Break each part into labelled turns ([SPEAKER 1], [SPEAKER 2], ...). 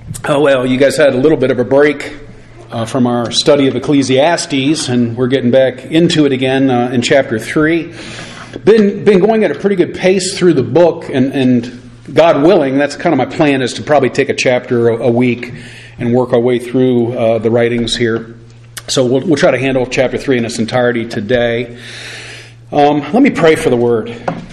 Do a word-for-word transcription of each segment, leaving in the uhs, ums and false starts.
[SPEAKER 1] Oh, well, you guys had a little bit of a break uh, from our study of Ecclesiastes, and we're getting back into it again uh, in chapter three. Been been going at a pretty good pace through the book, and, and God willing, that's kind of my plan, is to probably take a chapter a, a week and work our way through uh, the writings here. So we'll, we'll try to handle chapter three in its entirety today. Um, let me pray for the Word.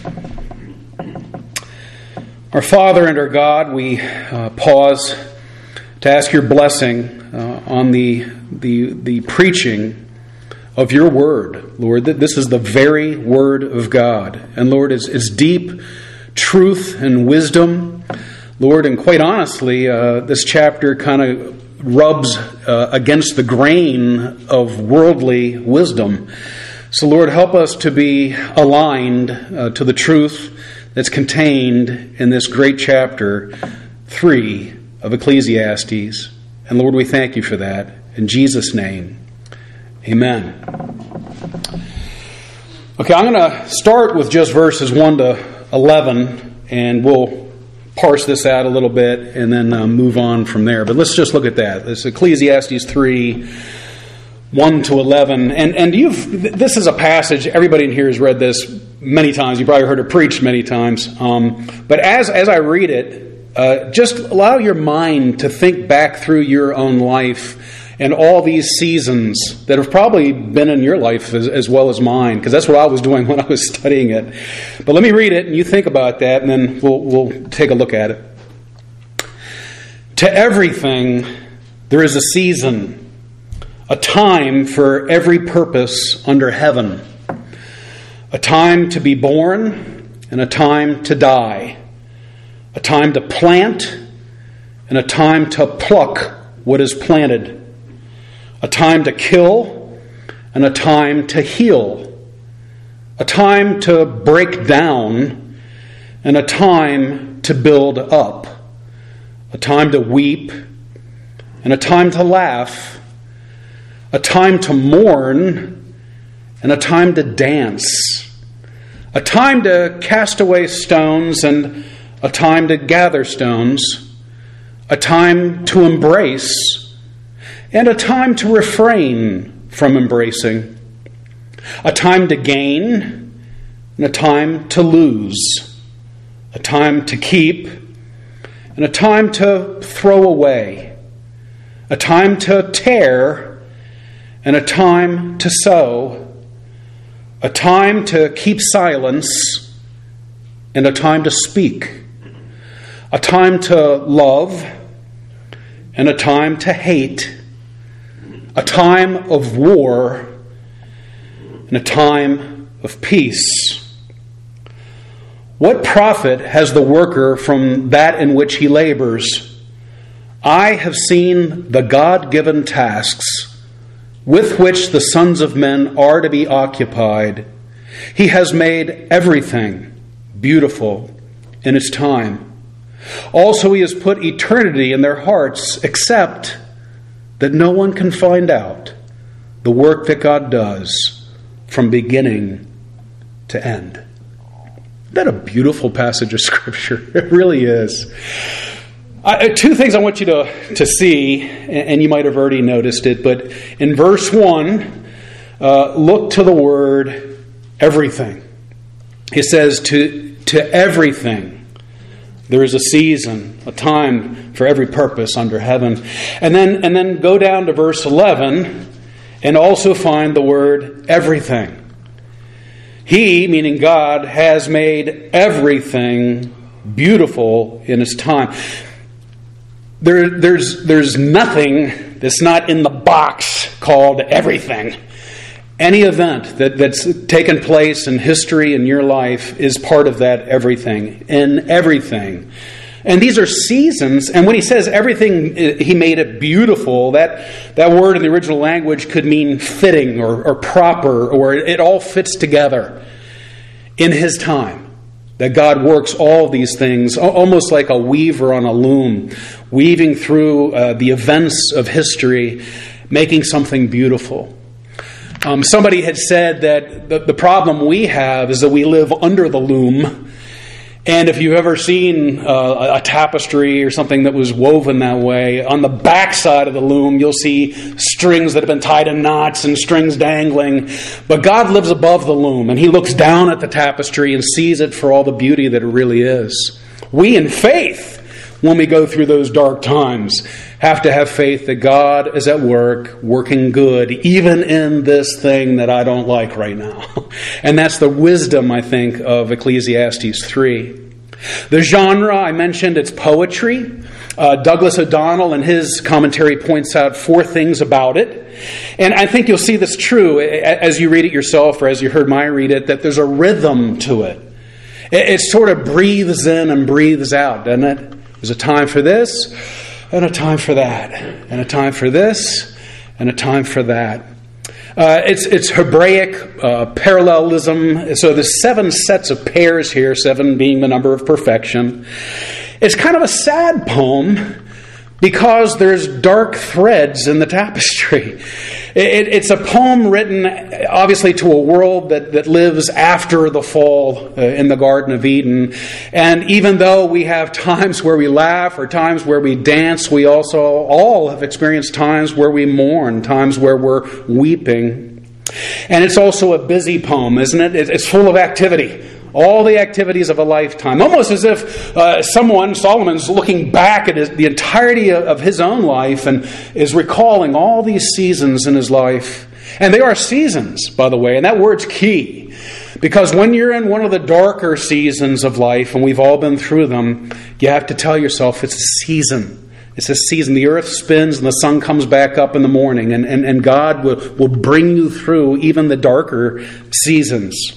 [SPEAKER 1] Our Father and our God, we uh, pause to ask your blessing uh, on the, the the preaching of your word, Lord. That this is the very word of God. And Lord, it's, it's deep truth and wisdom. Lord, and quite honestly, uh, this chapter kind of rubs uh, against the grain of worldly wisdom. So Lord, help us to be aligned uh, to the truth that's contained in this great chapter three of Ecclesiastes. And Lord, we thank you for that. In Jesus' name, amen. Okay, I'm going to start with just verses one to eleven, and we'll parse this out a little bit and then uh, move on from there. But let's just look at that. This is Ecclesiastes three, one to eleven. And, and you've this is a passage, everybody in here has read this many times. You've probably heard it preached many times. Um, but as, as I read it, Uh, just allow your mind to think back through your own life and all these seasons that have probably been in your life as, as well as mine, because that's what I was doing when I was studying it. But let me read it and you think about that, and then we'll, we'll take a look at it. To everything there is a season, a time for every purpose under heaven, a time to be born and a time to die, a time to plant and a time to pluck what is planted, a time to kill and a time to heal, a time to break down and a time to build up, a time to weep and a time to laugh, a time to mourn and a time to dance, a time to cast away stones and a time to gather stones, a time to embrace, and a time to refrain from embracing, a time to gain, and a time to lose, a time to keep, and a time to throw away, a time to tear, and a time to sow, a time to keep silence, and a time to speak, a time to love and a time to hate, a time of war and a time of peace. What profit has the worker from that in which he labors? I have seen the God-given tasks with which the sons of men are to be occupied. He has made everything beautiful in its time. Also, he has put eternity in their hearts, except that no one can find out the work that God does from beginning to end. Isn't that a beautiful passage of Scripture? It really is. I, two things I want you to, to see, and you might have already noticed it, but in verse one, uh, look to the word everything. It says to, to everything. There is a season, a time for every purpose under heaven. And then and then go down to verse eleven and also find the word everything. He, meaning God, has made everything beautiful in His time. There, there's, there's nothing that's not in the box called everything. Any event that, that's taken place in history in your life is part of that everything, in everything. And these are seasons, and when he says everything, he made it beautiful, that, that word in the original language could mean fitting or, or proper, or it all fits together in his time. That God works all these things almost like a weaver on a loom, weaving through uh, the events of history, making something beautiful. Um, somebody had said that the, the problem we have is that we live under the loom, And if you've ever seen uh, a tapestry or something that was woven that way, on the back side of the loom, you'll see strings that have been tied in knots and strings dangling. But God lives above the loom, and He looks down at the tapestry and sees it for all the beauty that it really is. We, in faith, when we go through those dark times, have to have faith that God is at work, working good, even in this thing that I don't like right now. And that's the wisdom, I think, of Ecclesiastes three. The genre, I mentioned, it's poetry. Uh, Douglas O'Donnell, in his commentary, points out four things about it. And I think you'll see this true as you read it yourself, or as you heard Maya read it, that there's a rhythm to it. It, it sort of breathes in and breathes out, doesn't it? There's a time for this, and a time for that, and a time for this, and a time for that. Uh, it's it's Hebraic uh, parallelism. So there's seven sets of pairs here, seven being the number of perfection. It's kind of a sad poem because there's dark threads in the tapestry. It, it's a poem written, obviously, to a world that, that lives after the fall uh, in the Garden of Eden. And even though we have times where we laugh or times where we dance, we also all have experienced times where we mourn, times where we're weeping. And it's also a busy poem, isn't it? It's full of activity. All the activities of a lifetime. Almost as if uh, someone, Solomon's looking back at his, the entirety of, of his own life and is recalling all these seasons in his life. And they are seasons, by the way, and that word's key. Because when you're in one of the darker seasons of life, and we've all been through them, you have to tell yourself it's a season. It's a season. The earth spins and the sun comes back up in the morning, and, and, and God will, will bring you through even the darker seasons.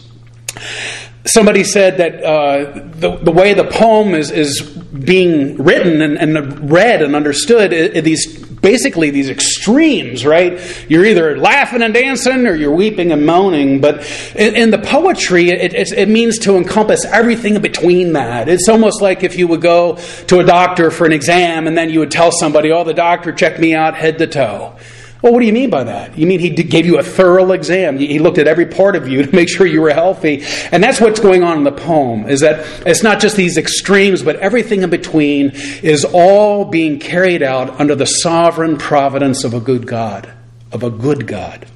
[SPEAKER 1] Somebody said that uh, the, the way the poem is, is being written and, and read and understood, it, it, these basically these extremes, right? You're either laughing and dancing or you're weeping and moaning. But in, in the poetry, it, it, it means to encompass everything in between that. It's almost like if you would go to a doctor for an exam and then you would tell somebody, oh, the doctor checked me out head to toe. Well, what do you mean by that? You mean he gave you a thorough exam. He looked at every part of you to make sure you were healthy. And that's what's going on in the poem, is that it's not just these extremes, but everything in between is all being carried out under the sovereign providence of a good God, of a good God.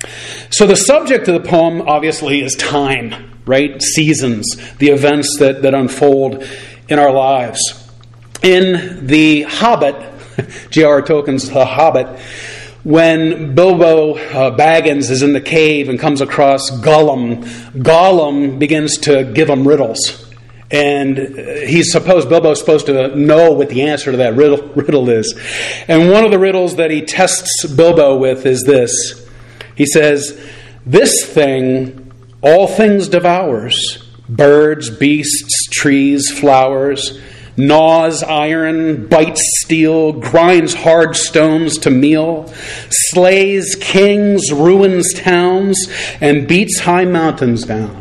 [SPEAKER 1] So the subject of the poem, obviously, is time, right? Seasons, the events that, that unfold in our lives. In The Hobbit, J R R Tolkien's The Hobbit, when Bilbo uh, Baggins is in the cave and comes across Gollum, Gollum begins to give him riddles. And he's supposed, Bilbo's supposed to know what the answer to that riddle, riddle is. And one of the riddles that he tests Bilbo with is this. He says, "This thing all things devours, birds, beasts, trees, flowers, gnaws iron, bites steel, grinds hard stones to meal, slays kings, ruins towns, and beats high mountains down."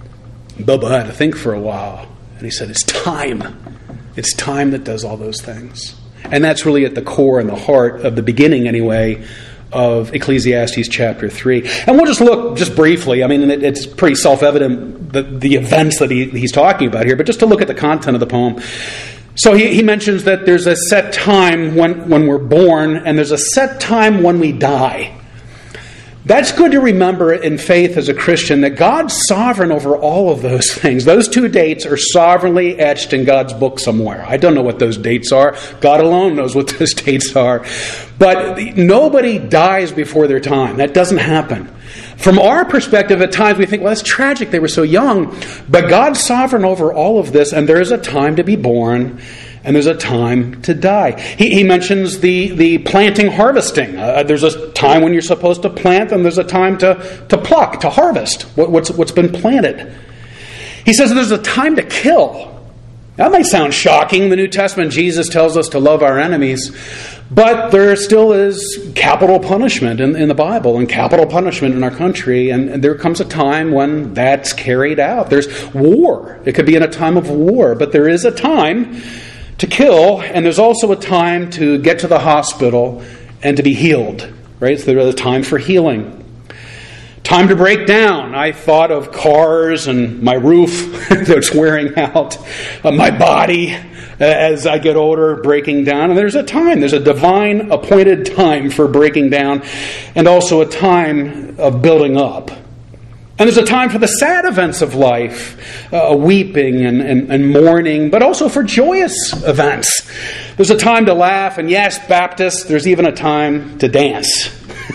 [SPEAKER 1] Bilbo had to think for a while, and he said, it's time. It's time that does all those things. And that's really at the core and the heart of the beginning, anyway, of Ecclesiastes chapter three. And we'll just look just briefly. I mean, it, it's pretty self-evident the, the events that he, he's talking about here, but just to look at the content of the poem. So he, he mentions that there's a set time when, when we're born, and there's a set time when we die. That's good to remember in faith as a Christian, that God's sovereign over all of those things. Those two dates are sovereignly etched in God's book somewhere. I don't know what those dates are. God alone knows what those dates are. But nobody dies before their time. That doesn't happen. From our perspective, at times we think, well, that's tragic. They were so young. But God's sovereign over all of this, and there is a time to be born, and there's a time to die. He, he mentions the, the planting, harvesting. Uh, there's a time when you're supposed to plant, and there's a time to, to pluck, to harvest what, what's, what's been planted. He says there's a time to kill. That might sound shocking. In the New Testament, Jesus tells us to love our enemies. But there still is capital punishment in, in the Bible, and capital punishment in our country. And, and there comes a time when that's carried out. There's war. It could be in a time of war. But there is a time to kill, and there's also a time to get to the hospital and to be healed. Right? So there's a time for healing. Time to break down. I thought of cars and my roof that's wearing out, uh, my body as I get older breaking down. And there's a time, there's a divine appointed time for breaking down, and also a time of building up. And there's a time for the sad events of life, uh, weeping and, and, and mourning, but also for joyous events. There's a time to laugh, and yes, Baptists, there's even a time to dance.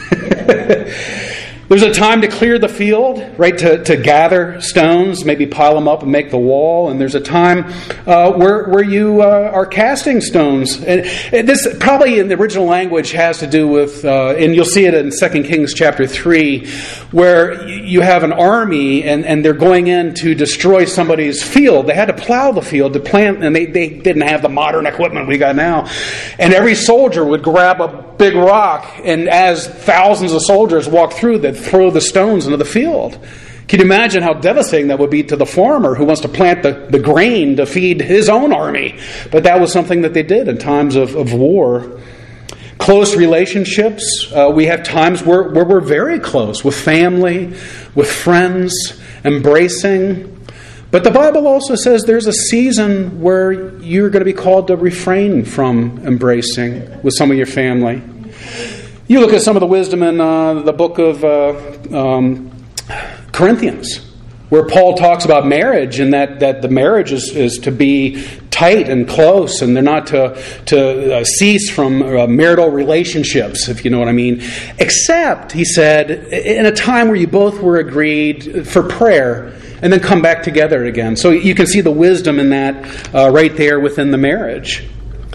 [SPEAKER 1] There's a time to clear the field, right, to, to gather stones, maybe pile them up and make the wall. And there's a time uh, where where you uh, are casting stones. And, and this probably in the original language has to do with, uh, and you'll see it in Second Kings chapter three, where you have an army and, and they're going in to destroy somebody's field. They had to plow the field to plant, and they, they didn't have the modern equipment we got now. And every soldier would grab a big rock, and as thousands of soldiers walked through, they'd throw the stones into the field. Can you imagine how devastating that would be to the farmer who wants to plant the, the grain to feed his own army? But that was something that they did in times of, of war. Close relationships. Uh, we have times where, where we're very close with family, with friends, embracing. But the Bible also says there's a season where you're going to be called to refrain from embracing with some of your family. You look at some of the wisdom in uh, the book of uh, um, Corinthians, where Paul talks about marriage, and that, that the marriage is, is to be tight and close, and they're not to, to uh, cease from uh, marital relationships, if you know what I mean. Except, he said, in a time where you both were agreed for prayer, and then come back together again. So you can see the wisdom in that uh, right there within the marriage.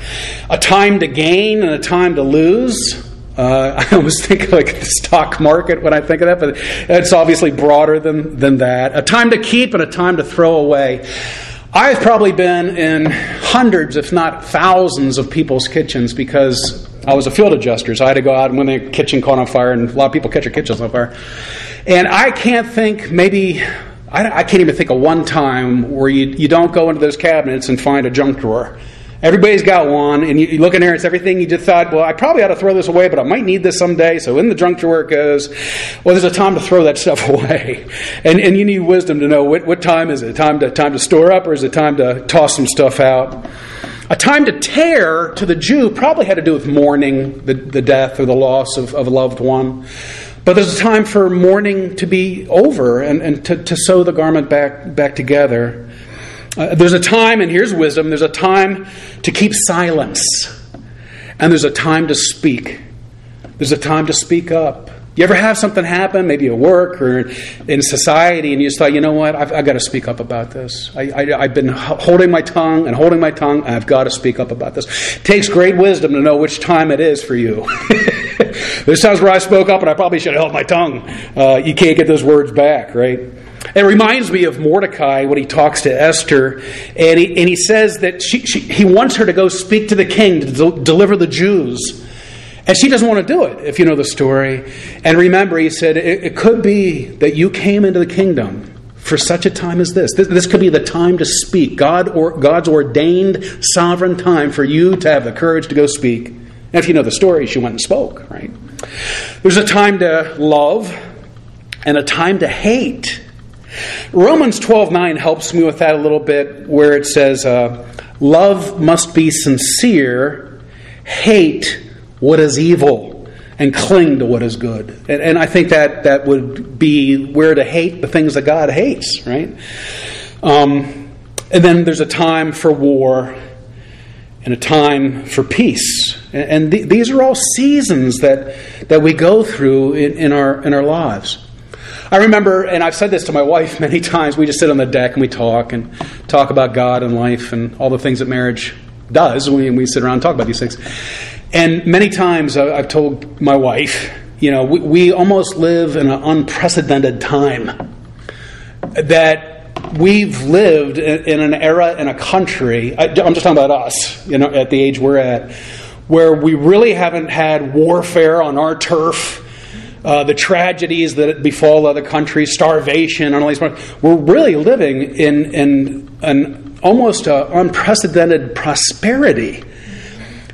[SPEAKER 1] A time to gain and a time to lose. Uh, I almost think of like the stock market when I think of that, but it's obviously broader than, than that. A time to keep and a time to throw away. I've probably been in hundreds, if not thousands, of people's kitchens because I was a field adjuster, so I had to go out and when their kitchen caught on fire, and a lot of people catch their kitchens on fire. And I can't think, maybe, I, I can't even think of one time where you, you don't go into those cabinets and find a junk drawer. Everybody's got one, and you, you look in there, it's everything you just thought, well, I probably ought to throw this away, but I might need this someday, so in the junk drawer it goes. Well, there's a time to throw that stuff away. And and you need wisdom to know what, what time is it? Time to time to store up, or is it time to toss some stuff out? A time to tear to the Jew probably had to do with mourning the, the death or the loss of, of a loved one. But there's a time for mourning to be over and, and to, to sew the garment back back together. Uh, there's a time, and here's wisdom, there's a time to keep silence. And there's a time to speak. There's a time to speak up. You ever have something happen, maybe at work or in society, and you just thought, you know what, I've, I've got to speak up about this. I, I, I've been holding my tongue and holding my tongue, and I've got to speak up about this. It takes great wisdom to know which time it is for you. There's times where I spoke up and I probably should have held my tongue. Uh, you can't get those words back, right? It reminds me of Mordecai when he talks to Esther, and he, and he says that she, she, he wants her to go speak to the king to del- deliver the Jews. And she doesn't want to do it, if you know the story. And remember, he said, it, it could be that you came into the kingdom for such a time as this. This, this could be the time to speak. God or God's ordained sovereign time for you to have the courage to go speak. And if you know the story, she went and spoke, right? There's a time to love and a time to hate. Romans twelve nine helps me with that a little bit, where it says, uh, love must be sincere, hate what is evil, and cling to what is good. And, and I think that that would be where to hate the things that God hates, right? Um, and then there's a time for war and a time for peace. And, and th- these are all seasons that, that we go through in, in our in our lives. I remember, and I've said this to my wife many times, we just sit on the deck and we talk and talk about God and life and all the things that marriage does. We, we sit around and talk about these things. And many times I've told my wife, you know, we, we almost live in an unprecedented time. That we've lived in, in an era, in a country, I, I'm just talking about us, you know, at the age we're at, where we really haven't had warfare on our turf. Uh, the tragedies that befall other countries, starvation, and all these. We're really living in in an almost uh, unprecedented prosperity.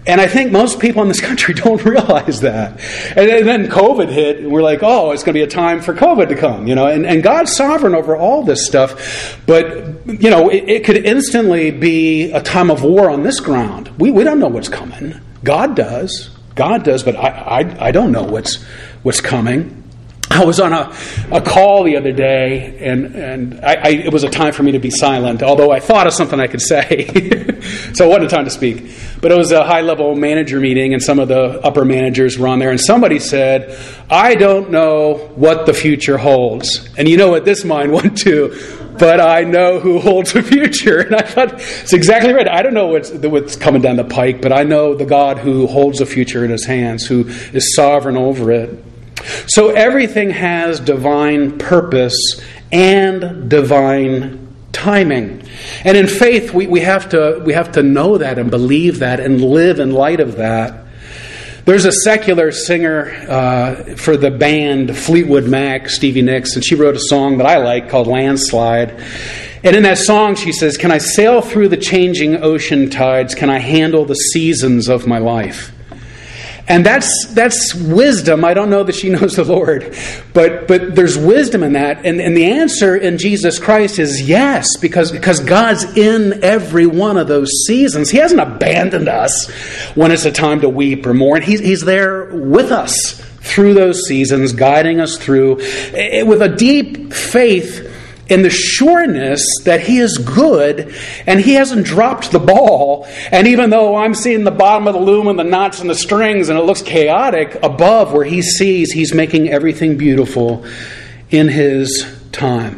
[SPEAKER 1] And I think most people in this country don't realize that. And then COVID hit, and we're like, oh, it's going to be a time for COVID to come, you know. And, and God's sovereign over all this stuff. But, you know, it, it could instantly be a time of war on this ground. We we don't know what's coming. God does. God does, but I I, I don't know what's what's coming. I was on a, a call the other day, and, and I, I, it was a time for me to be silent, although I thought of something I could say. So it wasn't a time to speak. But it was a high-level manager meeting, and some of the upper managers were on there, and somebody said, I don't know what the future holds. And you know what this mind went to? But I know who holds the future. And I thought, it's exactly right. I don't know what's, what's coming down the pike, but I know the God who holds the future in his hands, who is sovereign over it. So everything has divine purpose and divine timing. And in faith, we, we have to we have to know that and believe that and live in light of that. There's a secular singer uh, for the band Fleetwood Mac, Stevie Nicks, and she wrote a song that I like called Landslide. And in that song she says, can I sail through the changing ocean tides? Can I handle the seasons of my life? And that's that's wisdom. I don't know that she knows the Lord, but but there's wisdom in that. And, and the answer in Jesus Christ is yes, because, because God's in every one of those seasons. He hasn't abandoned us when it's a time to weep or mourn. He's, he's there with us through those seasons, guiding us through with a deep faith in the sureness that He is good and He hasn't dropped the ball. And even though I'm seeing the bottom of the loom and the knots and the strings and it looks chaotic, above where He sees, He's making everything beautiful in His time.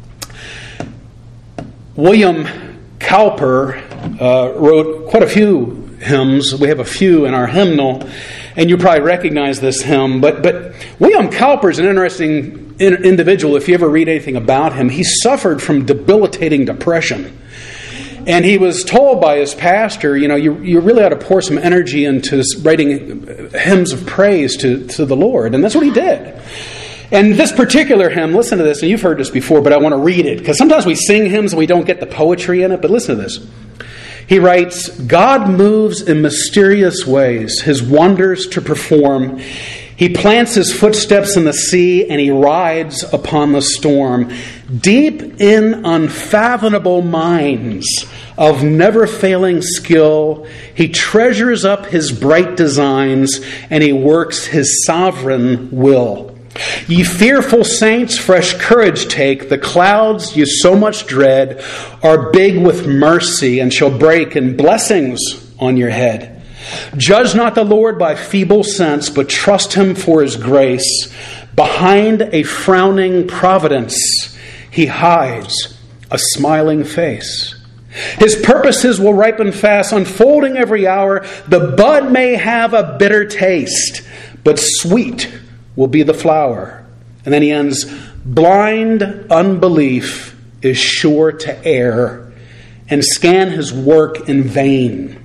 [SPEAKER 1] William Cowper uh, wrote quite a few hymns. We have a few in our hymnal, and you probably recognize this hymn. But but William Cowper is an interesting individual. If you ever read anything about him, he suffered from debilitating depression. And he was told by his pastor, you know, you, you really ought to pour some energy into writing hymns of praise to, to the Lord. And that's what he did. And this particular hymn, listen to this, and you've heard this before, but I want to read it, because sometimes we sing hymns and we don't get the poetry in it, but listen to this. He writes, God moves in mysterious ways, His wonders to perform. He plants His footsteps in the sea, and He rides upon the storm. Deep in unfathomable minds of never-failing skill, He treasures up His bright designs, and He works His sovereign will. Ye fearful saints, fresh courage take. The clouds you so much dread are big with mercy and shall break in blessings on your head. Judge not the Lord by feeble sense, but trust Him for His grace. Behind a frowning providence, He hides a smiling face. His purposes will ripen fast, unfolding every hour. The bud may have a bitter taste, but sweet will be the flower. And then he ends, blind unbelief is sure to err and scan his work in vain.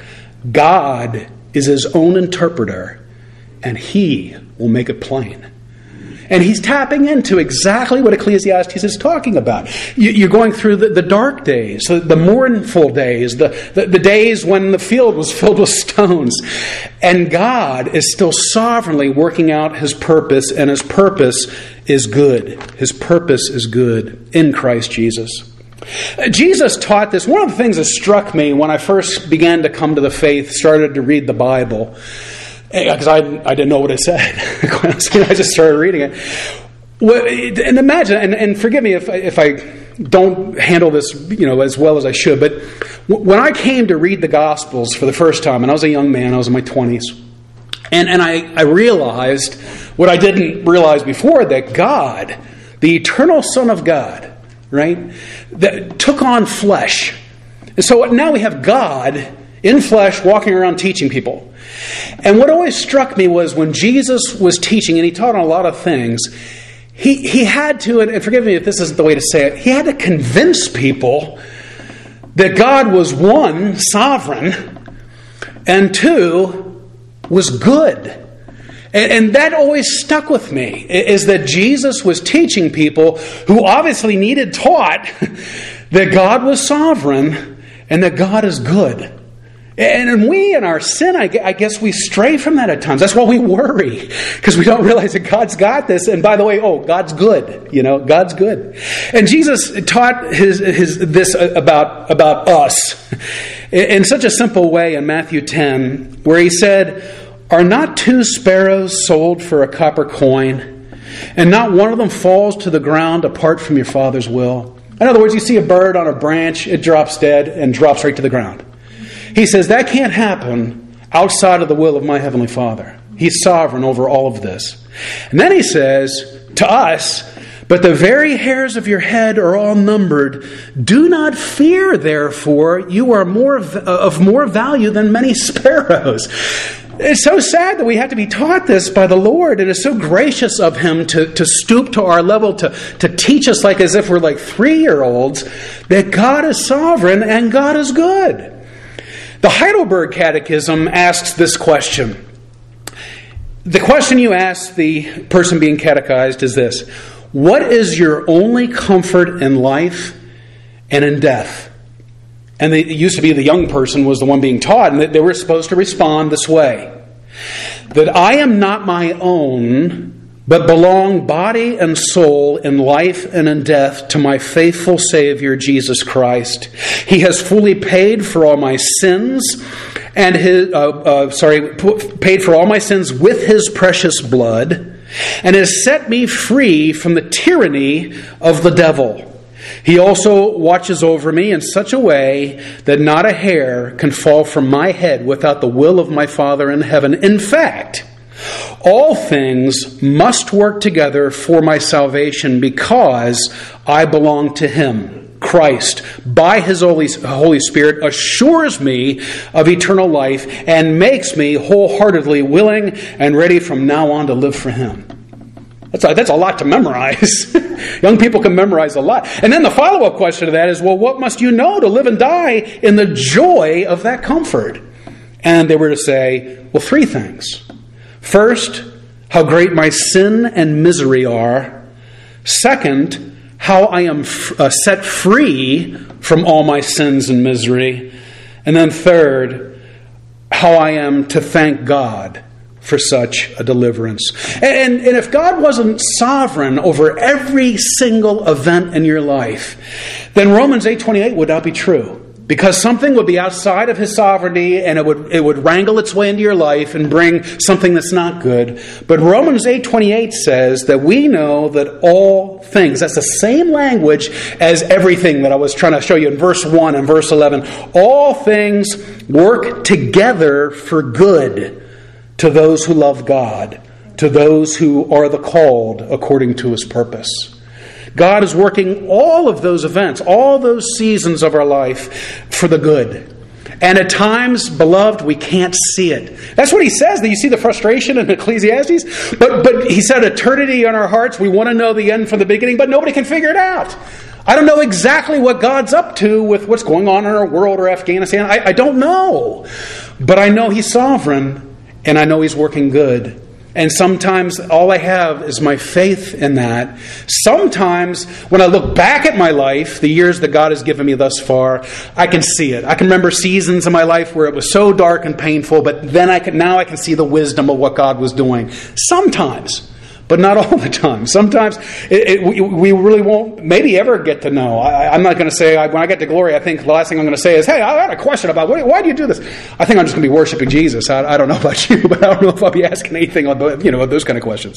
[SPEAKER 1] God is His own interpreter, and He will make it plain. And he's tapping into exactly what Ecclesiastes is talking about. You're going through the, the dark days, the, the mournful days, the, the, the days when the field was filled with stones. And God is still sovereignly working out His purpose, and His purpose is good. His purpose is good in Christ Jesus. Jesus taught this. One of the things that struck me when I first began to come to the faith, started to read the Bible, because I, I didn't know what it said. I just started reading it. And imagine, and, and forgive me if, if I don't handle this, you know, as well as I should, but when I came to read the Gospels for the first time, and I was a young man, I was in my twenties, and, and I, I realized what I didn't realize before, that God, the eternal Son of God, right, that took on flesh. And so now we have God in flesh walking around teaching people. And what always struck me was when Jesus was teaching, and He taught on a lot of things, he, he had to, and forgive me if this isn't the way to say it, He had to convince people that God was, one, sovereign, and two, was good. And, and that always stuck with me, is that Jesus was teaching people who obviously needed taught that God was sovereign and that God is good. And we, in our sin, I guess we stray from that at times. That's why we worry, because we don't realize that God's got this. And by the way, oh, God's good. You know, God's good. And Jesus taught his, his this about, about us in such a simple way in Matthew ten, where he said, "Are not two sparrows sold for a copper coin, and not one of them falls to the ground apart from your Father's will?" In other words, you see a bird on a branch, it drops dead and drops right to the ground. He says that can't happen outside of the will of my Heavenly Father. He's sovereign over all of this. And then he says to us, "But the very hairs of your head are all numbered. Do not fear, therefore. You are more of, of more value than many sparrows." It's so sad that we have to be taught this by the Lord. It is so gracious of Him to, to stoop to our level, to, to teach us like as if we're like three-year-olds, that God is sovereign and God is good. The Heidelberg Catechism asks this question. The question you ask the person being catechized is this: what is your only comfort in life and in death? And they, it used to be the young person was the one being taught, and they were supposed to respond this way: that I am not my own, but belong body and soul in life and in death to my faithful Savior, Jesus Christ. He has fully paid for all my sins, and his uh, uh, sorry, paid for all my sins with His precious blood, and has set me free from the tyranny of the devil. He also watches over me in such a way that not a hair can fall from my head without the will of my Father in heaven. In fact, all things must work together for my salvation because I belong to Him. Christ, by His Holy, Holy Spirit, assures me of eternal life and makes me wholeheartedly willing and ready from now on to live for Him. That's a, that's a lot to memorize. Young people can memorize a lot. And then the follow-up question to that is, well, what must you know to live and die in the joy of that comfort? And they were to say, well, three things. First, how great my sin and misery are. Second, how I am f- uh, set free from all my sins and misery. And then third, how I am to thank God for such a deliverance. And, and if God wasn't sovereign over every single event in your life, then Romans eight twenty-eight would not be true. Because something would be outside of His sovereignty, and it would it would wrangle its way into your life and bring something that's not good. But Romans eight twenty-eight says that we know that all things, that's the same language as everything that I was trying to show you in verse one and verse eleven. All things work together for good to those who love God, to those who are the called according to His purpose. God is working all of those events, all those seasons of our life for the good. And at times, beloved, we can't see it. That's what he says. That you see the frustration in Ecclesiastes. But, but he said eternity in our hearts. We want to know the end from the beginning, but nobody can figure it out. I don't know exactly what God's up to with what's going on in our world or Afghanistan. I, I don't know. But I know He's sovereign, and I know He's working good. And sometimes all I have is my faith in that. Sometimes when I look back at my life, the years that God has given me thus far, I can see it. I can remember seasons in my life where it was so dark and painful, but then I can now I can see the wisdom of what God was doing. Sometimes, but not all the time. Sometimes it, it, we, we really won't maybe ever get to know. I, I'm not going to say, I, when I get to glory, I think the last thing I'm going to say is, hey, I had a question about, why, why do you do this? I think I'm just going to be worshiping Jesus. I, I don't know about you, but I don't know if I'll be asking anything on, you know, those kind of questions.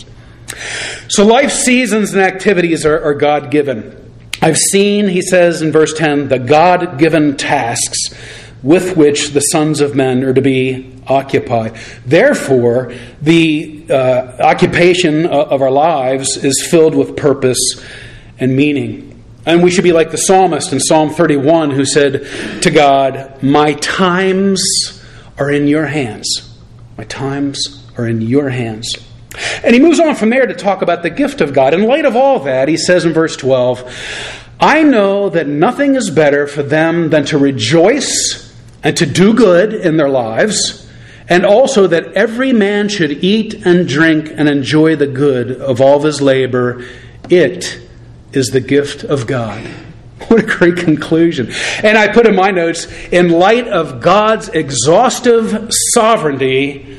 [SPEAKER 1] So life seasons and activities are, are God-given. I've seen, he says in verse ten, the God-given tasks with which the sons of men are to be occupied. Therefore, the uh, occupation of our lives is filled with purpose and meaning. And we should be like the psalmist in Psalm thirty-one who said to God, my times are in your hands. My times are in your hands. And he moves on from there to talk about the gift of God. In light of all that, he says in verse twelve, I know that nothing is better for them than to rejoice and to do good in their lives, and also that every man should eat and drink and enjoy the good of all of his labor. It is the gift of God. What a great conclusion. And I put in my notes, in light of God's exhaustive sovereignty,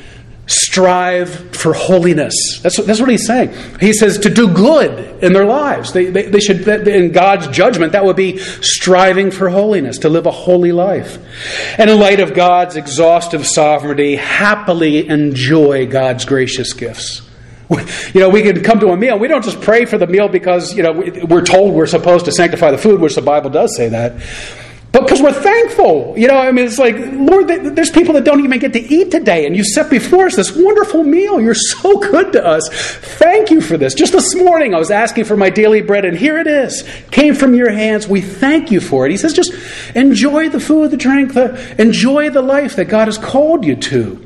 [SPEAKER 1] strive for holiness. That's what, that's what he's saying. He says to do good in their lives. They, they, they should, in God's judgment, that would be striving for holiness, to live a holy life. And in light of God's exhaustive sovereignty, happily enjoy God's gracious gifts. You know, we can come to a meal. We don't just pray for the meal because, you know, we're told we're supposed to sanctify the food, which the Bible does say that. But because we're thankful. You know, I mean, it's like, Lord, there's people that don't even get to eat today, and you set before us this wonderful meal. You're so good to us. Thank you for this. Just this morning, I was asking for my daily bread, and here it is. Came from your hands. We thank you for it. He says, just enjoy the food, the drink, the, enjoy the life that God has called you to.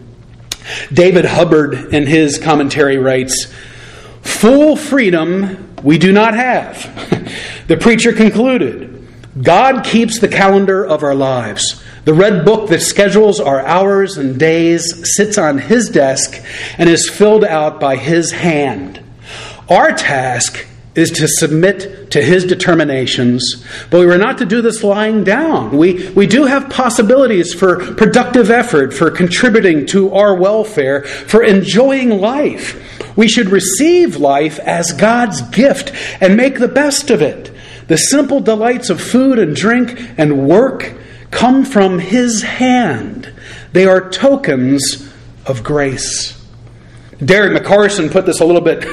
[SPEAKER 1] David Hubbard, in his commentary, writes, full freedom we do not have. The preacher concluded, God keeps the calendar of our lives. The red book that schedules our hours and days sits on His desk and is filled out by His hand. Our task is to submit to His determinations, but we are not to do this lying down. We, we do have possibilities for productive effort, for contributing to our welfare, for enjoying life. We should receive life as God's gift and make the best of it. The simple delights of food and drink and work come from His hand. They are tokens of grace. Derek McCarson put this a little bit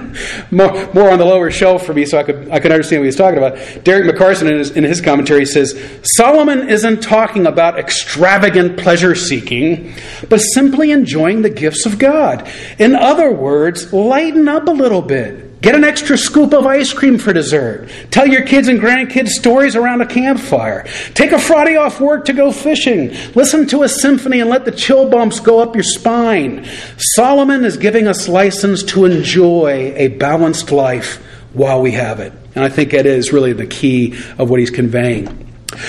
[SPEAKER 1] more, more on the lower shelf for me so I could I could understand what he's talking about. Derek McCarson in his, in his commentary says, Solomon isn't talking about extravagant pleasure seeking, but simply enjoying the gifts of God. In other words, lighten up a little bit. Get an extra scoop of ice cream for dessert. Tell your kids and grandkids stories around a campfire. Take a Friday off work to go fishing. Listen to a symphony and let the chill bumps go up your spine. Solomon is giving us license to enjoy a balanced life while we have it. And I think that is really the key of what he's conveying.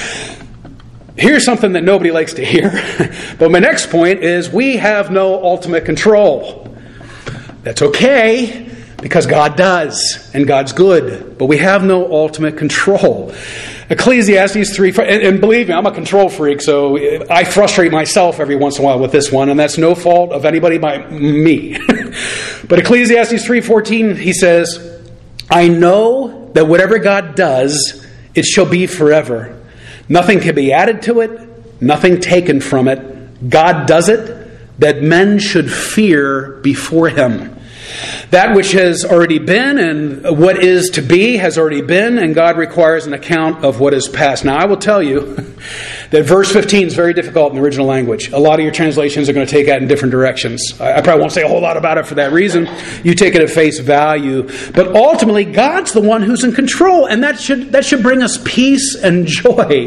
[SPEAKER 1] Here's something that nobody likes to hear. But my next point is we have no ultimate control. That's okay. Because God does, and God's good. But we have no ultimate control. Ecclesiastes three, and believe me, I'm a control freak, so I frustrate myself every once in a while with this one, and that's no fault of anybody but me. But Ecclesiastes three fourteen, he says, I know that whatever God does, it shall be forever. Nothing can be added to it, nothing taken from it. God does it, that men should fear before Him. That which has already been and what is to be has already been, and God requires an account of what is past. Now, I will tell you that verse fifteen is very difficult in the original language. A lot of your translations are going to take that in different directions. I probably won't say a whole lot about it for that reason. You take it at face value. But ultimately, God's the one who's in control, and that should that should bring us peace and joy.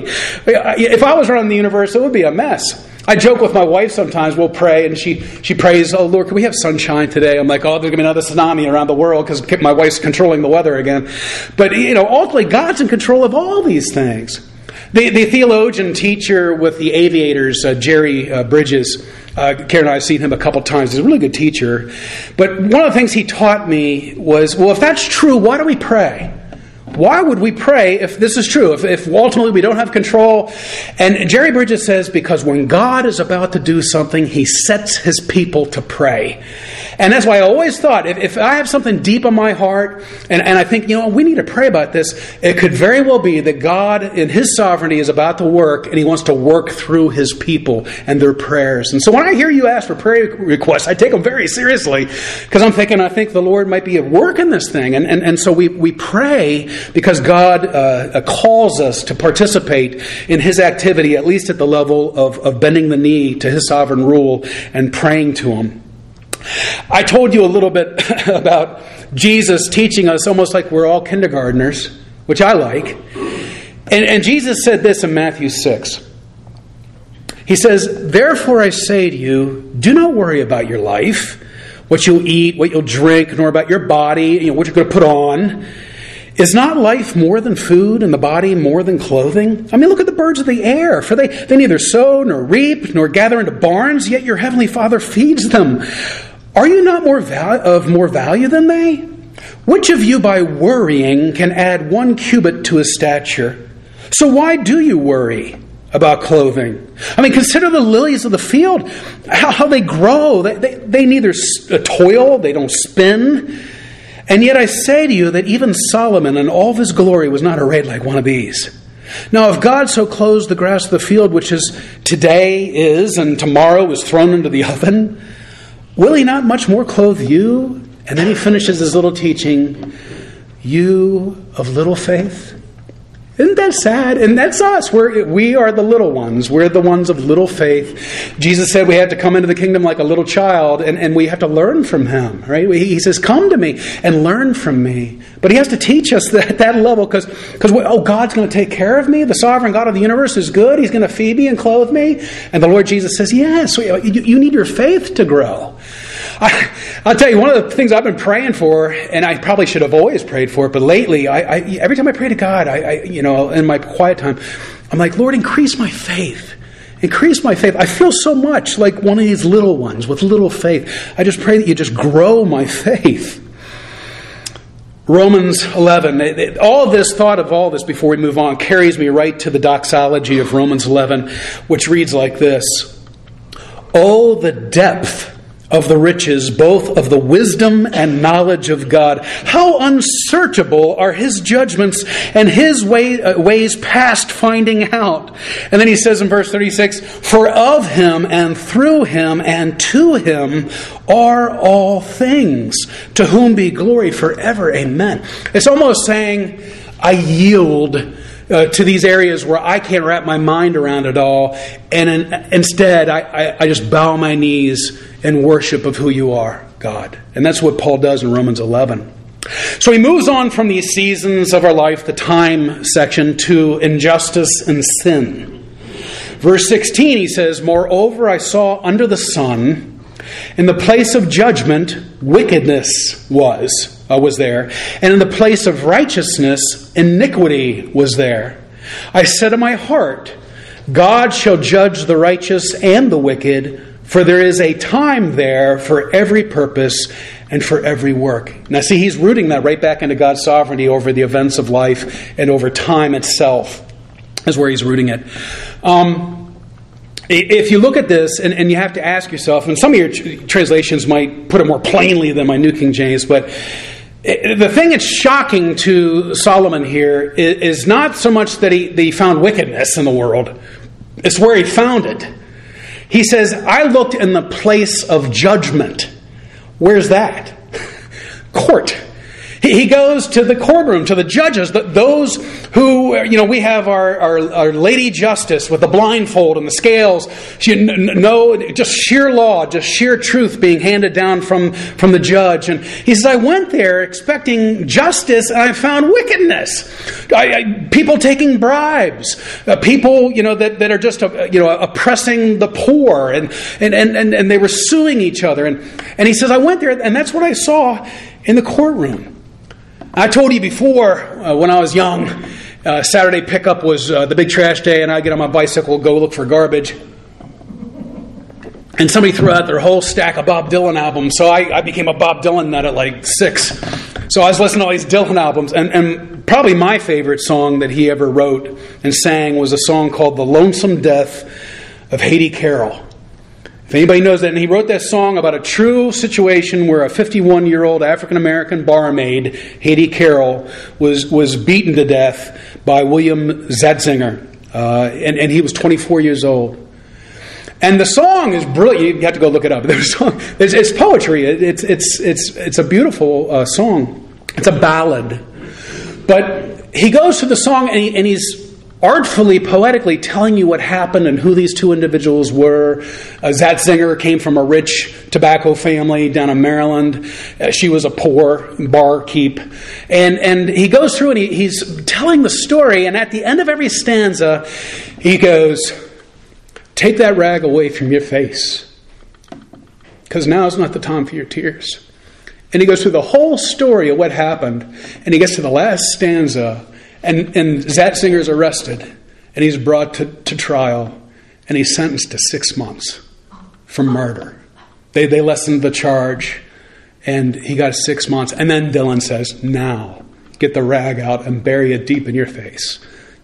[SPEAKER 1] If I was running the universe, it would be a mess. I joke with my wife sometimes. We'll pray, and she, she prays, oh, Lord, can we have sunshine today? I'm like, oh, there's going to be another tsunami around the world because my wife's controlling the weather again. But, you know, ultimately, God's in control of all these things. The, the theologian teacher with the aviators, uh, Jerry uh, Bridges, uh, Karen and I have seen him a couple times. He's a really good teacher. But one of the things he taught me was, well, if that's true, why do we pray? Why would we pray if this is true, if, if ultimately we don't have control? And Jerry Bridges says, because when God is about to do something, He sets His people to pray. And that's why I always thought, if, if I have something deep on my heart, and, and I think, you know, we need to pray about this, it could very well be that God, in His sovereignty, is about to work, and He wants to work through His people and their prayers. And so when I hear you ask for prayer requests, I take them very seriously, because I'm thinking, I think the Lord might be at work in this thing. And, and, and so we, we pray because God uh, calls us to participate in His activity, at least at the level of, of bending the knee to His sovereign rule and praying to Him. I told you a little bit about Jesus teaching us almost like we're all kindergartners, which I like. And, and Jesus said this in Matthew six. He says, therefore I say to you, do not worry about your life, what you'll eat, what you'll drink, nor about your body, you know, what you're going to put on. Is not life more than food and the body more than clothing? I mean, look at the birds of the air, for they, they neither sow nor reap nor gather into barns, yet your heavenly Father feeds them. Are you not more val- of more value than they? Which of you by worrying can add one cubit to his stature? So why do you worry about clothing? I mean, consider the lilies of the field, how, how they grow. They, they, they neither toil, they don't spin. And yet I say to you that even Solomon in all of his glory was not arrayed like one of these. Now, if God so clothes the grass of the field, which is today is and tomorrow is thrown into the oven, will he not much more clothe you? And then he finishes his little teaching, you of little faith. Isn't that sad? And that's us. We're, we are the little ones. We're the ones of little faith. Jesus said we had to come into the kingdom like a little child, and, and we have to learn from him, right? He says, come to me and learn from me. But he has to teach us that, at that level because, because oh, God's going to take care of me? The sovereign God of the universe is good? He's going to feed me and clothe me? And the Lord Jesus says, yes, you, you need your faith to grow. I, I'll tell you, one of the things I've been praying for, and I probably should have always prayed for it, but lately, I, I, every time I pray to God, I, I, you know, in my quiet time, I'm like, Lord, increase my faith. Increase my faith. I feel so much like one of these little ones with little faith. I just pray that you just grow my faith. Romans eleven, all this, thought of all this before we move on, carries me right to the doxology of Romans eleven, which reads like this. Oh, the depth of the riches, both of the wisdom and knowledge of God. How unsearchable are his judgments and his way, uh, ways past finding out. And then he says in verse thirty-six, for of him and through him and to him are all things, to whom be glory forever. Amen. It's almost saying, I yield Uh, to these areas where I can't wrap my mind around it all. And in, instead, I, I, I just bow my knees in worship of who you are, God. And that's what Paul does in Romans eleven. So he moves on from these seasons of our life, the time section, to injustice and sin. Verse sixteen, he says, moreover, I saw under the sun, in the place of judgment, wickedness was. Uh, was there, and in the place of righteousness, iniquity was there. I said in my heart, God shall judge the righteous and the wicked, for there is a time there for every purpose and for every work. Now see, he's rooting that right back into God's sovereignty over the events of life and over time itself is where he's rooting it. Um, If you look at this, and, and you have to ask yourself, and some of your tr- translations might put it more plainly than my New King James, but it, the thing that's shocking to Solomon here is, is not so much that he, that he found wickedness in the world. It's where he found it. He says, I looked in the place of judgment. Where's that? Court. He goes to the courtroom, to the judges, those who, you know, we have our, our, our Lady Justice with the blindfold and the scales. She, no, just sheer law, just sheer truth being handed down from, from the judge. And he says, I went there expecting justice and I found wickedness. I, I, people taking bribes. Uh, people, you know, that, that are just, uh, you know, oppressing the poor. And, and, and, and they were suing each other. And, and he says, I went there and that's what I saw in the courtroom. I told you before, uh, when I was young, uh, Saturday pickup was uh, the big trash day, and I'd get on my bicycle, go look for garbage. And somebody threw out their whole stack of Bob Dylan albums, so I, I became a Bob Dylan nut at like six. So I was listening to all these Dylan albums, and, and probably my favorite song that he ever wrote and sang was a song called The Lonesome Death of Haiti Carroll. If anybody knows that, and he wrote that song about a true situation where a fifty-one-year-old African-American barmaid, Haiti Carroll, was, was beaten to death by William Zatzinger. Uh, and, and he was twenty-four years old. And the song is brilliant. You have to go look it up. There's song, it's, it's poetry. It's, it's, it's, it's a beautiful uh, song. It's a ballad. But he goes to the song and, he, and he's artfully, poetically telling you what happened and who these two individuals were. Uh, Zatzinger came from a rich tobacco family down in Maryland. Uh, she was a poor barkeep. And and he goes through and he, he's telling the story, and at the end of every stanza, he goes, take that rag away from your face, because now is not the time for your tears. And he goes through the whole story of what happened, and he gets to the last stanza, And, and Zatzinger's arrested, and he's brought to, to trial, and he's sentenced to six months for murder. They they lessened the charge, and he got six months. And then Dylan says, now, get the rag out and bury it deep in your face,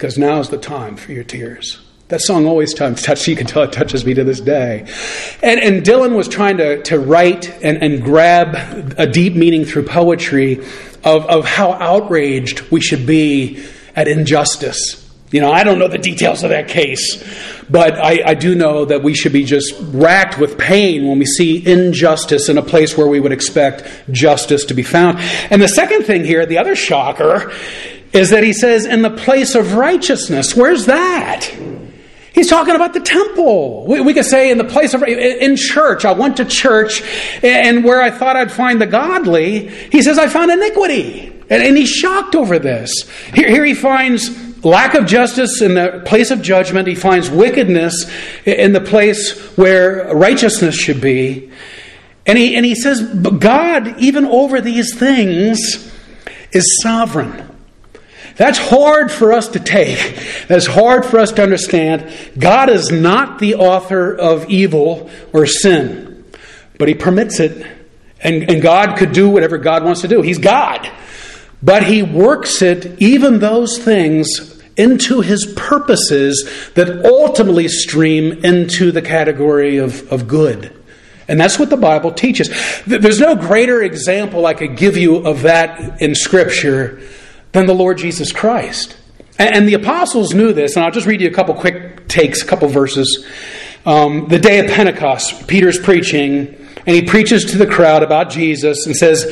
[SPEAKER 1] because now's the time for your tears. That song always touches, you can tell it touches me to this day. And, and Dylan was trying to, to write and, and grab a deep meaning through poetry of, of how outraged we should be at injustice. You know, I don't know the details of that case, but I, I do know that we should be just racked with pain when we see injustice in a place where we would expect justice to be found. And the second thing here, the other shocker, is that he says, in the place of righteousness. Where's that? He's talking about the temple. We, we could say in the place of, in church. I went to church, and where I thought I'd find the godly, he says, I found iniquity. And, and he's shocked over this. Here, here he finds lack of justice in the place of judgment. He finds wickedness in the place where righteousness should be. And he, and he says, but God, even over these things, is sovereign. That's hard for us to take. That's hard for us to understand. God is not the author of evil or sin, but He permits it. And, and God could do whatever God wants to do. He's God. But He works it, even those things, into His purposes that ultimately stream into the category of, of good. And that's what the Bible teaches. There's no greater example I could give you of that in Scripture than the Lord Jesus Christ. And the apostles knew this, and I'll just read you a couple quick takes, a couple verses. Um, the day of Pentecost, Peter's preaching, and he preaches to the crowd about Jesus and says,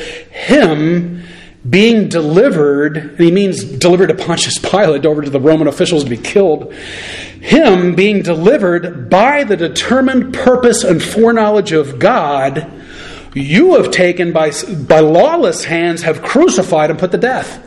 [SPEAKER 1] Him being delivered, and he means delivered to Pontius Pilate, over to the Roman officials to be killed. Him being delivered by the determined purpose and foreknowledge of God, you have taken by, by lawless hands, have crucified and put to death.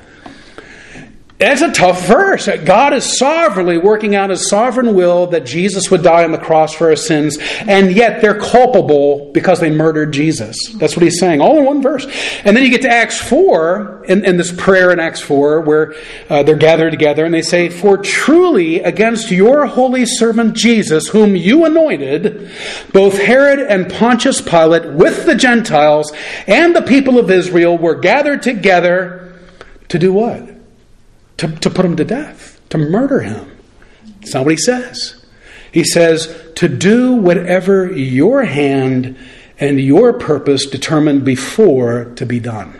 [SPEAKER 1] That's a tough verse. God is sovereignly working out His sovereign will that Jesus would die on the cross for our sins, and yet they're culpable because they murdered Jesus. That's what he's saying, all in one verse. And then you get to Acts four, in, in this prayer in Acts four, where uh, they're gathered together, and they say, For truly against your holy servant Jesus, whom you anointed, both Herod and Pontius Pilate, with the Gentiles and the people of Israel, were gathered together to do what? To, to put him to death, to murder him. That's not what he says. He says, to do whatever your hand and your purpose determined before to be done.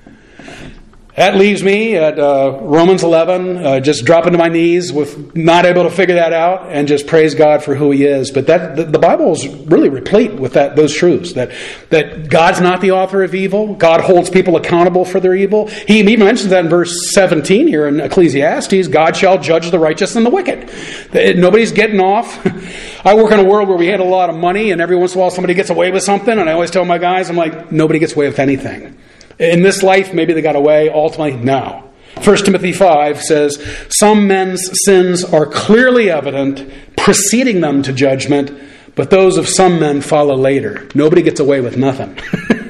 [SPEAKER 1] That leaves me at uh, Romans eleven, uh, just dropping to my knees with not able to figure that out, and just praise God for who He is. But that the, the Bible is really replete with that those truths, that that God's not the author of evil. God holds people accountable for their evil. He even mentions that in verse seventeen here in Ecclesiastes, God shall judge the righteous and the wicked. Nobody's getting off. I work in a world where we had a lot of money, and every once in a while somebody gets away with something, and I always tell my guys, I'm like, nobody gets away with anything. In this life, maybe they got away. Ultimately, no. First Timothy five says, some men's sins are clearly evident, preceding them to judgment, but those of some men follow later. Nobody gets away with nothing.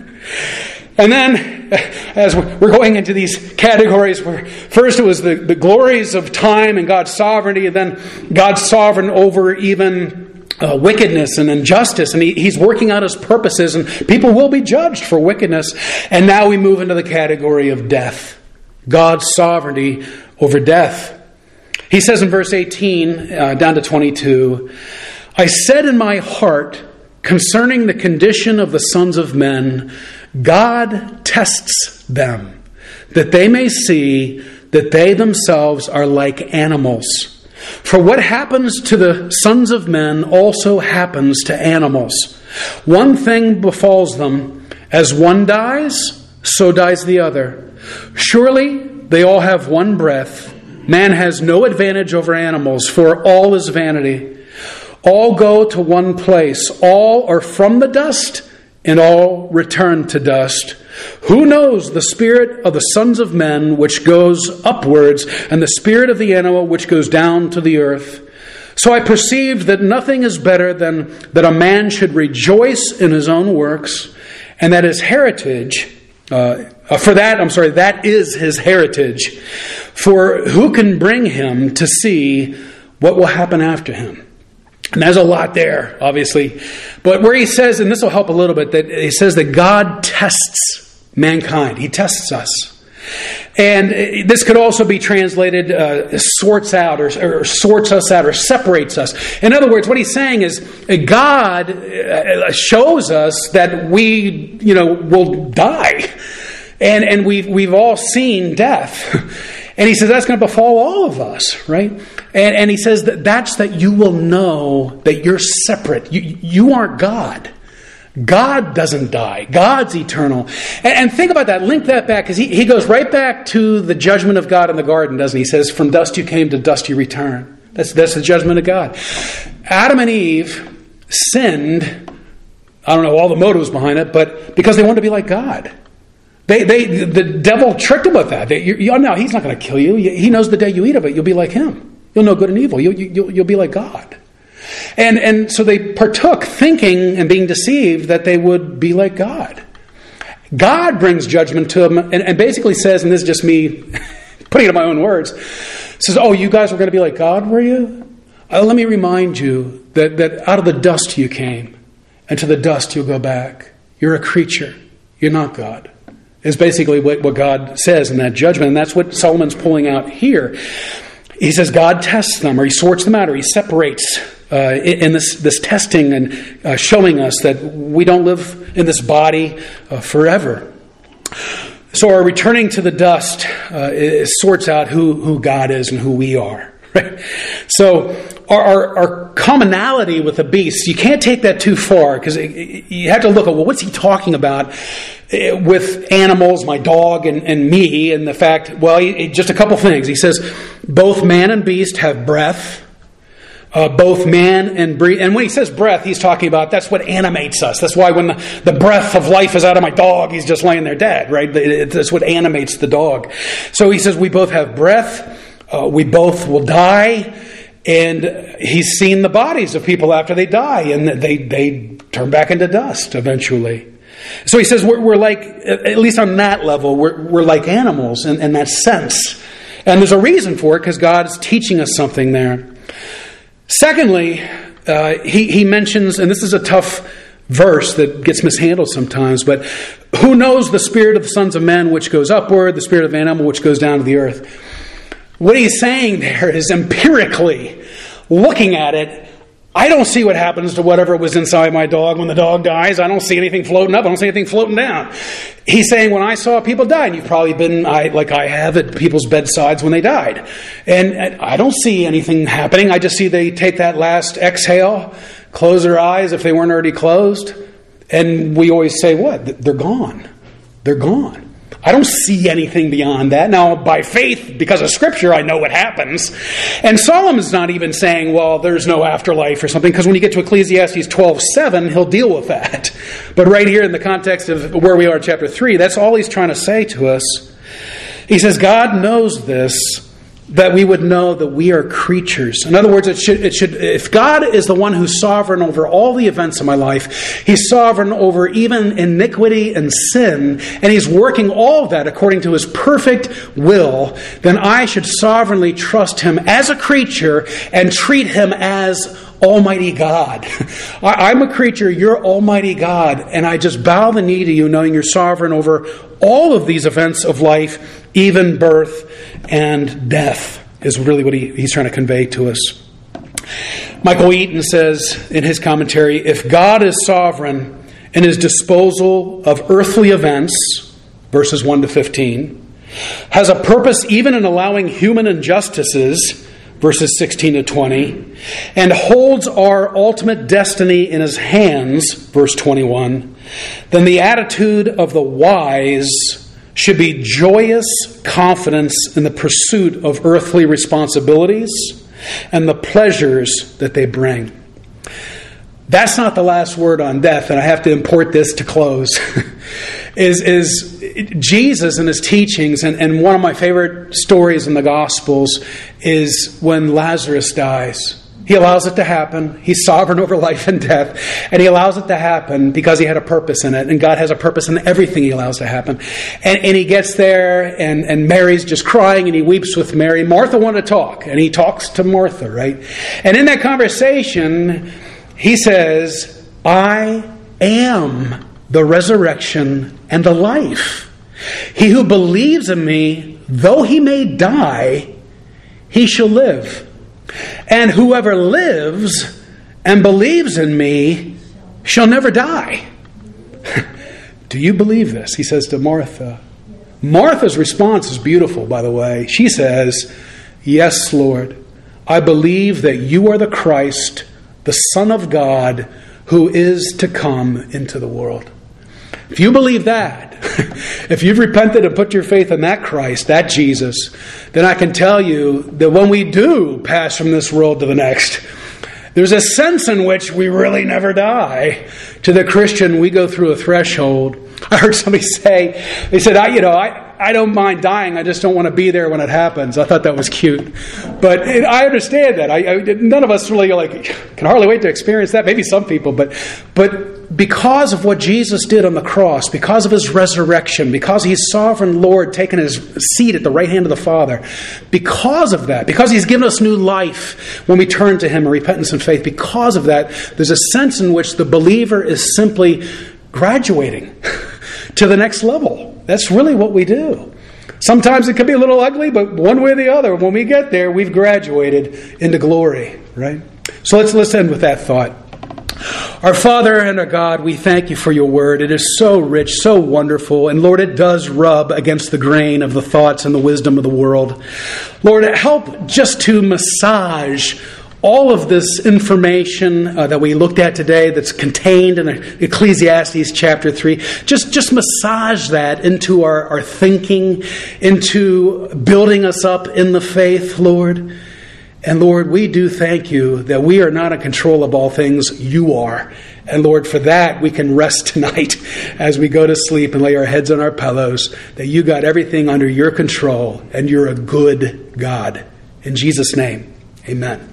[SPEAKER 1] And then, as we're going into these categories, where first it was the, the glories of time and God's sovereignty, and then God's sovereign over even Uh, wickedness and injustice, and he, he's working out His purposes, and people will be judged for wickedness. And now we move into the category of death. God's sovereignty over death. He says in verse eighteen, uh, down to twenty-two, I said in my heart concerning the condition of the sons of men, God tests them, that they may see that they themselves are like animals. For what happens to the sons of men also happens to animals. One thing befalls them. As one dies, so dies the other. Surely they all have one breath. Man has no advantage over animals, for all is vanity. All go to one place. All are from the dust, and all return to dust. Who knows the spirit of the sons of men which goes upwards, and the spirit of the animal which goes down to the earth? So I perceived that nothing is better than that a man should rejoice in his own works, and that his heritage, uh, for that, I'm sorry, that is his heritage. For who can bring him to see what will happen after him? And there's a lot there, obviously. But where he says, and this will help a little bit, that he says that God tests mankind. He tests us. And this could also be translated uh, sorts out or, or sorts us out or separates us. In other words, what he's saying is God shows us that we, you know, will die. And and we've, we've all seen death. And he says that's going to befall all of us, right? And, and he says that that's that you will know that you're separate. You, you aren't God. God doesn't die. God's eternal. And, and think about that. Link that back, because he, he goes right back to the judgment of God in the garden, doesn't he? He says, from dust you came, to dust you return. That's, that's the judgment of God. Adam and Eve sinned. I don't know all the motives behind it, but because they wanted to be like God. They, they, the devil tricked them with that. They, you, you, no, he's not going to kill you. He knows the day you eat of it, you'll be like him. You'll know good and evil. You'll, you'll, you'll be like God. And and so they partook, thinking and being deceived that they would be like God. God brings judgment to them and, and basically says, and this is just me putting it in my own words, says, oh, you guys were going to be like God, were you? Uh, let me remind you that, that out of the dust you came, and to the dust you'll go back. You're a creature. You're not God. Is basically what, what God says in that judgment. And that's what Solomon's pulling out here. He says God tests them, or he sorts them out, or he separates uh, in this, this testing and uh, showing us that we don't live in this body uh, forever. So our returning to the dust uh, it sorts out who, who God is and who we are. Right? So our, our, our commonality with the beasts, you can't take that too far, because you have to look at, well, what's he talking about with animals, my dog and, and me, and the fact, well, he, just a couple things. He says, both man and beast have breath. Uh, both man and breathe. And when he says breath, he's talking about that's what animates us. That's why when the, the breath of life is out of my dog, he's just laying there dead, right? That's what animates the dog. So he says we both have breath. Uh, we both will die. And he's seen the bodies of people after they die, and they, they turn back into dust eventually. So he says we're, we're like, at least on that level, we're, we're like animals in, in that sense. And there's a reason for it, because God is teaching us something there. Secondly, uh, he, he mentions, and this is a tough verse that gets mishandled sometimes, but who knows the spirit of the sons of men which goes upward, the spirit of animal which goes down to the earth. What he's saying there is empirically, looking at it, I don't see what happens to whatever was inside my dog when the dog dies. I don't see anything floating up. I don't see anything floating down. He's saying when I saw people die, and you've probably been, I, like I have, at people's bedsides when they died. And I don't see anything happening. I just see they take that last exhale, close their eyes if they weren't already closed. And we always say, what? They're gone. They're gone. I don't see anything beyond that. Now, by faith, because of Scripture, I know what happens. And Solomon's not even saying, well, there's no afterlife or something, because when you get to Ecclesiastes twelve seven, he'll deal with that. But right here in the context of where we are in chapter three, that's all he's trying to say to us. He says, God knows this, that we would know that we are creatures. In other words, it should, it should, if God is the one who's sovereign over all the events of my life, He's sovereign over even iniquity and sin, and He's working all of that according to His perfect will, then I should sovereignly trust Him as a creature and treat Him as Almighty God. I'm a creature, you're Almighty God, and I just bow the knee to you, knowing you're sovereign over all of these events of life, even birth and death, is really what he, he's trying to convey to us. Michael Eaton says in his commentary, if God is sovereign in His disposal of earthly events, verses one to fifteen, has a purpose even in allowing human injustices, verses sixteen to twenty, and holds our ultimate destiny in His hands, verse twenty-one, then the attitude of the wise should be joyous confidence in the pursuit of earthly responsibilities and the pleasures that they bring. That's not the last word on death, and I have to import this to close. is is Jesus and His teachings, and, and one of my favorite stories in the Gospels is when Lazarus dies. He allows it to happen. He's sovereign over life and death. And He allows it to happen because He had a purpose in it. And God has a purpose in everything He allows to happen. And, and He gets there, and, and Mary's just crying, and He weeps with Mary. Martha wanted to talk, and He talks to Martha, right? And in that conversation, He says, I am the resurrection and the life. He who believes in me, though he may die, he shall live. And whoever lives and believes in me shall never die. Do you believe this? He says to Martha. Martha's response is beautiful, by the way. She says, yes, Lord, I believe that you are the Christ, the Son of God, who is to come into the world. If you believe that, if you've repented and put your faith in that Christ, that Jesus, then I can tell you that when we do pass from this world to the next, there's a sense in which we really never die. To the Christian, we go through a threshold. I heard somebody say, they said, I, you know, I, I don't mind dying. I just don't want to be there when it happens. I thought that was cute. But it, I understand that. I, I, none of us really like can hardly wait to experience that. Maybe some people. But, but because of what Jesus did on the cross, because of his resurrection, because he's sovereign Lord taking his seat at the right hand of the Father, because of that, because he's given us new life when we turn to him in repentance and faith, because of that, there's a sense in which the believer is simply graduating to the next level. That's really what we do. Sometimes it can be a little ugly, but one way or the other, when we get there, we've graduated into glory, right? So let's, let's end with that thought. Our Father and our God, we thank you for your word. It is so rich, so wonderful. And Lord, it does rub against the grain of the thoughts and the wisdom of the world. Lord, help just to massage all of this information uh, that we looked at today that's contained in Ecclesiastes chapter three. Just, just massage that into our, our thinking, into building us up in the faith, Lord. And Lord, we do thank you that we are not in control of all things. You are. And Lord, for that we can rest tonight as we go to sleep and lay our heads on our pillows, that you got everything under your control and you're a good God. In Jesus' name, amen.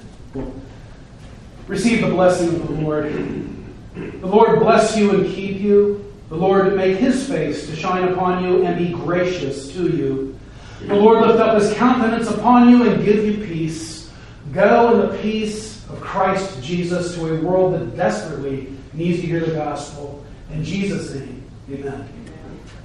[SPEAKER 1] Receive the blessing of the Lord. The Lord bless you and keep you. The Lord make his face to shine upon you and be gracious to you. The Lord lift up his countenance upon you and give you peace. Go in the peace of Christ Jesus to a world that desperately needs to hear the gospel. In Jesus' name, amen.